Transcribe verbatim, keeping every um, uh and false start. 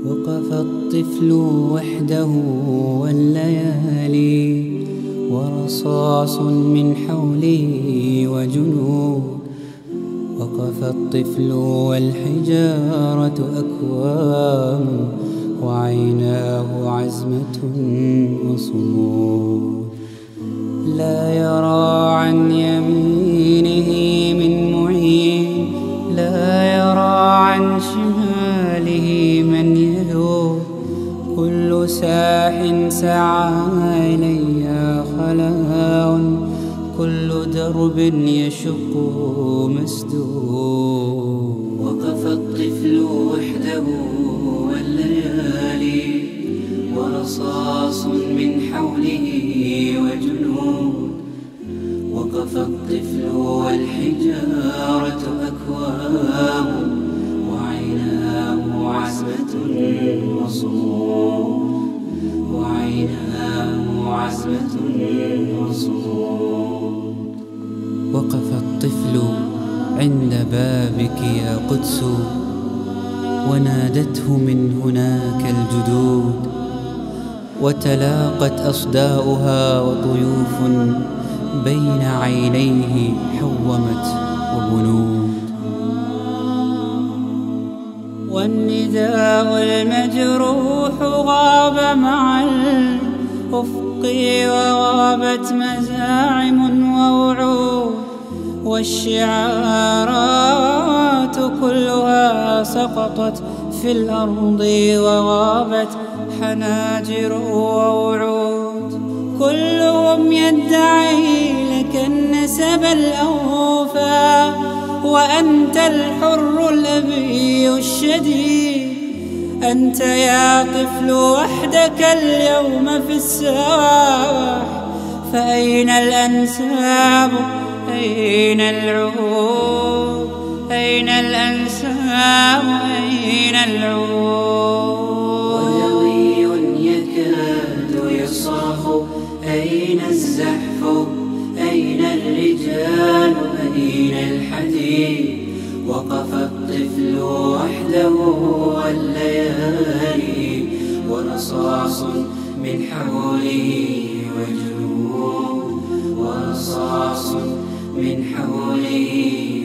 وقف الطفل وحده والليالي ورصاص من حوله وجنود. وقف الطفل والحجارة أكوام وعيناه عزمة وصمود. لا يرى عن يمينه من معين، لا يرى عن شماله من يذوب. كل ساح سعى إلي خلاء، كل درب يشق مسدود. وقف الطفل وحده والليالي ورصاص من حوله وجنود. وقف الطفل والحجارة أكوام وعيناه عزمة وصمود. وعيناه عزمة وصمود. وقف الطفل عند بابك يا قدس، ونادته من هناك الجدود. وتلاقت أصداؤها وطيوف بين عينيه حومت وبنود. والنداء المجروح غاب مع الأفق وغابت مزاعم ووعود. والشعارات كلها سقطت في الأرض وغابت حناجر ووعود. كلهم يدعي لك النسب الأوفى، وأنت الحر الأبي الشديد. أنت يا طفل وحدك اليوم في الساح، فأين الأنساب؟ أين العهود؟ أين الأنساب؟ أين العهود؟ ودوي يكاد يصرخ أين الزحف؟ أين الرجال؟ أين الحديد؟ وقف الطفل وحده والليالي ورصاص من حوله وجنود. ورصاص من حوله